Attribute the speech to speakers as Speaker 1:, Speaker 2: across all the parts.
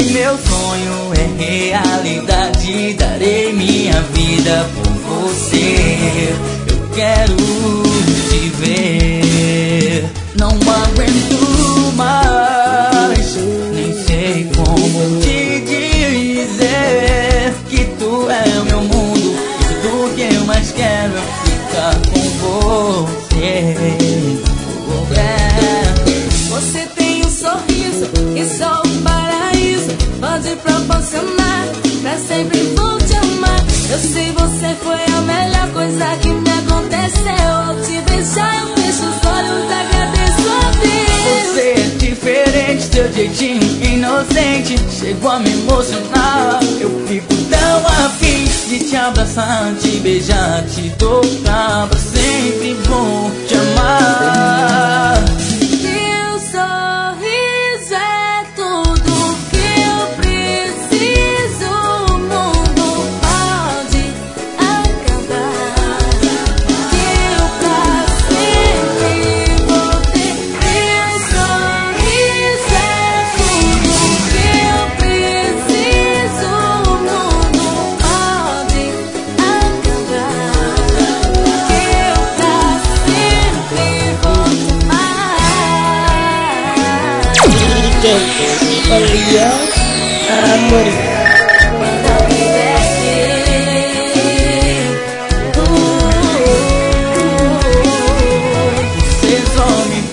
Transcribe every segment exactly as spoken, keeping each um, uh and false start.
Speaker 1: que meu sonho é realidade. Darei minha vida por você. Eu quero te ver. Não aguento mais, nem sei como te dizer que tu é o meu mundo. E tudo que eu mais quero é ficar com você.
Speaker 2: Você tem um sorriso e só um paraíso pode proporcionar. Pra sempre vou te amar. Eu sei, você foi a melhor coisa que me aconteceu. Ao te beijar eu fecho os olhos, agradeço a Deus.
Speaker 1: Você é diferente, seu jeitinho inocente chegou a me emocionar. Eu fico tão afim de te abraçar, te beijar, te tocar. Pra sempre vou te amar.
Speaker 3: Olha, amor.
Speaker 1: Você só me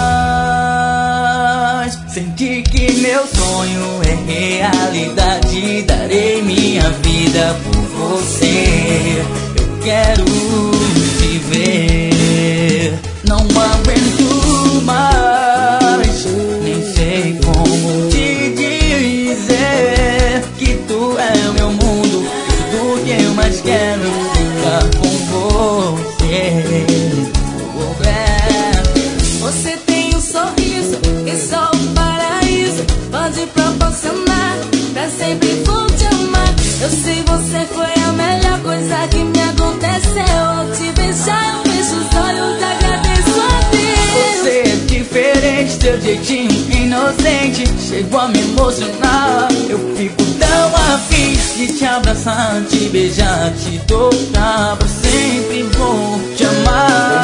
Speaker 1: faz sentir que meu sonho é realidade. Darei minha vida por você. Eu quero te ver. Não aguento mais, nem sei como te dizer que tu é o meu mundo. E tudo que eu mais quero é ficar com você.
Speaker 2: Você tem um sorriso e só um paraíso pode proporcionar. Pra sempre vou te amar. Eu sei, você foi a melhor coisa que me aconteceu. Ao te beijar eu fecho os olhos, agradeço a Deus.
Speaker 1: Você é diferente, seu jeitinho inocente chegou a me emocionar. Eu fico tão afim de te abraçar, te beijar, te tocar. Pra sempre vou te amar.